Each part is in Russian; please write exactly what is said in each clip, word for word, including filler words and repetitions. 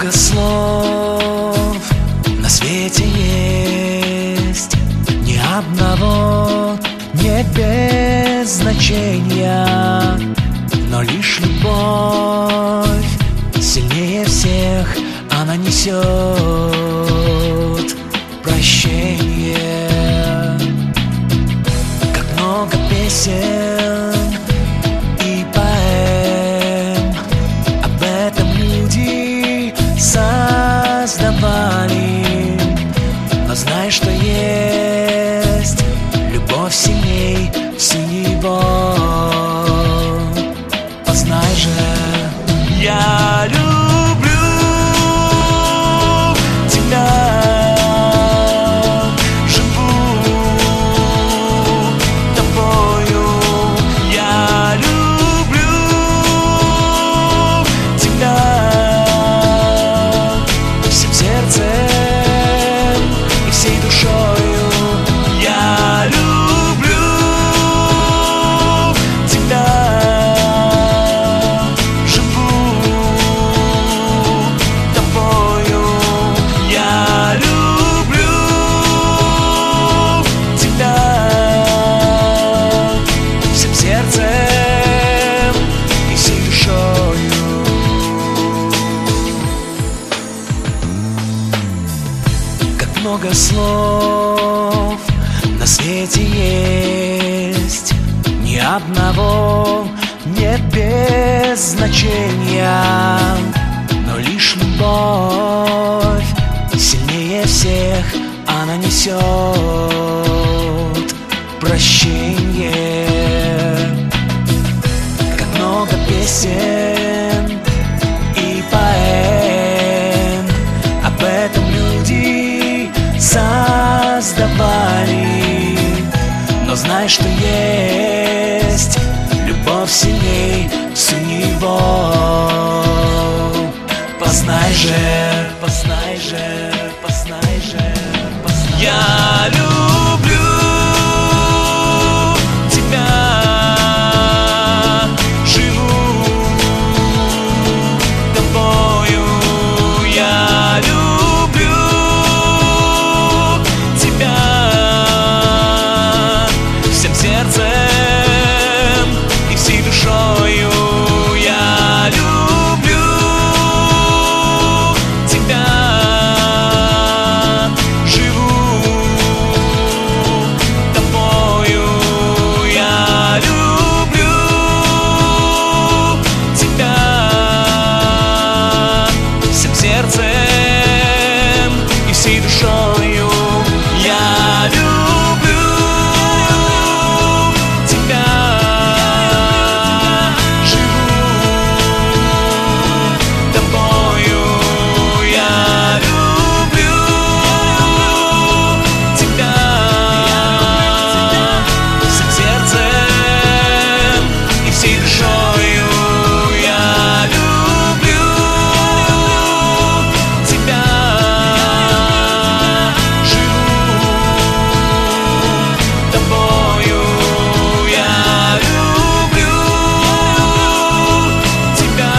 много слов на свете есть, ни одного не без значения, но лишь любовь сильнее всех, она несет прощение. Как много песен и поэм об этом люди создавали, но знай, что есть любовь сильней всего. Познай же, я люблю тебя, живу тобою. Я люблю тебя всем сердцем и всей душою. Я люблю тебя, живу тобою. Я люблю тебя всем сердцем и всей душою. Как много слов на свете есть, ни одного нет без значения, но лишь любовь сильнее всех, она несет прощение. Как много песен и поэм об этом люди создавали, но знай, что есть любовь сильней всего. Познай же, познай же, познай же, познай. Я люблю тебя, живу тобою. Я люблю тебя всем сердцем и всей душою. Я люблю тебя, живу тобою. Я люблю тебя всем сердцем и всей душою. Я люблю тебя, живу тобою. Я люблю тебя всем сердцем и всей душою. Я люблю тебя, живу тобою. Я люблю тебя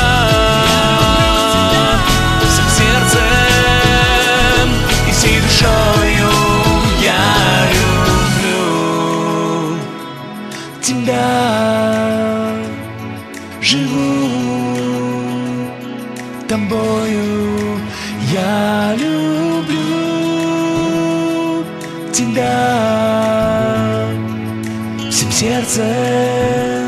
всем сердцем и всей душою. Я люблю тебя, живу тобою. Я люблю тебя всем сердцем